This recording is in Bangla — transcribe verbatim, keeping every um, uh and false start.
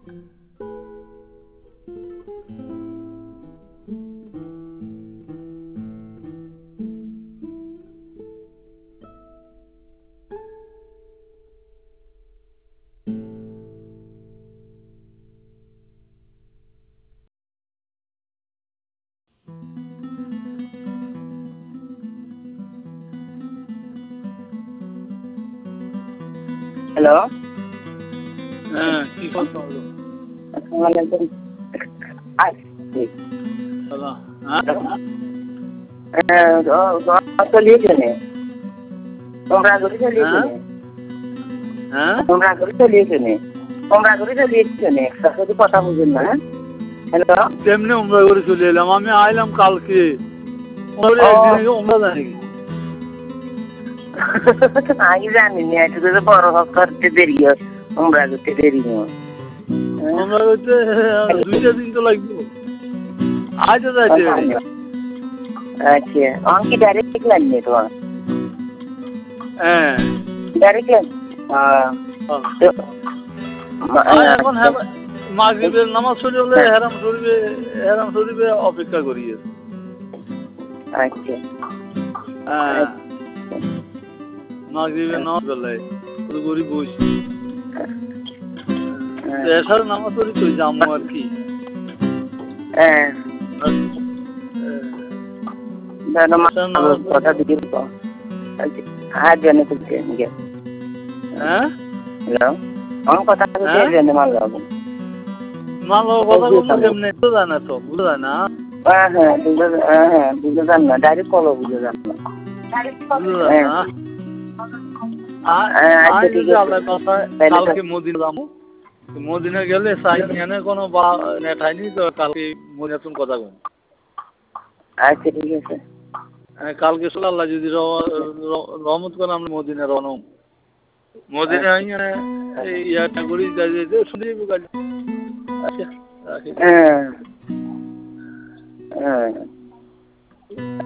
হ্যালো। হ্যাঁ, কি কথা হলো? আসসালামু আলাইকুম। আসছি। হ্যালো, হ্যাঁ? হ্যাঁ, চলিয়েছেনে তোমরা করে চলিয়েছেনে হ্যাঁ তোমরা করে চলিয়েছেনে তোমরা করে চলিয়েছেনে একসাথে কথা বুঝেন না। হ্যালো। তেমনি উমরা করে চলে এলাম। আমি আইলাম কালকে ওরে একদিন আগে উমরা জানি আমি জানি না একটু তো বড় করতে দেরি হয় উমরা করতে দেরি হয় উমরা করতে দুইটা দিন তো লাগবে আজ তো যাইতে আচ্ছা আমি কি ডাইরেক্ট লাইন নিয়ে তোমার হ্যাঁ ডাইরেক্ট লাইন এখন মাগরিবের নামাজ পড়ে হলে হেরাম শরীফে হেরাম শরীফে অপেক্ষা করি আচ্ছা হ্যাঁ মাগরিবের নামাজ বেলায় শুরু করি বসি এসার নামাজ পড়ি তো যাবো আর কি হ্যাঁ কথা দিয়ে হাত জানে তুলতে হ্যাঁ হ্যালো আমার কথা বলতে জানে মাল যাবো মাল কথা বলতে কেমনে তো জানা তো বুঝা যায় না হ্যাঁ হ্যাঁ বুঝে হ্যাঁ হ্যাঁ বুঝে যান না ডাইরেক্ট কল বুঝে যান না কালকে মদিনা যাবো মদিনা গেলে সাইনে কোনো নেঠাইনি তো কালকে মদিনা কথা কম আচ্ছা ঠিক আছে কালকে সোলা আল্লাহ যদি রহমত করে আমরা মদিনা রওনা মদিনা ইয়াটা করি শুনে আচ্ছা রাখি হ্যাঁ হ্যাঁ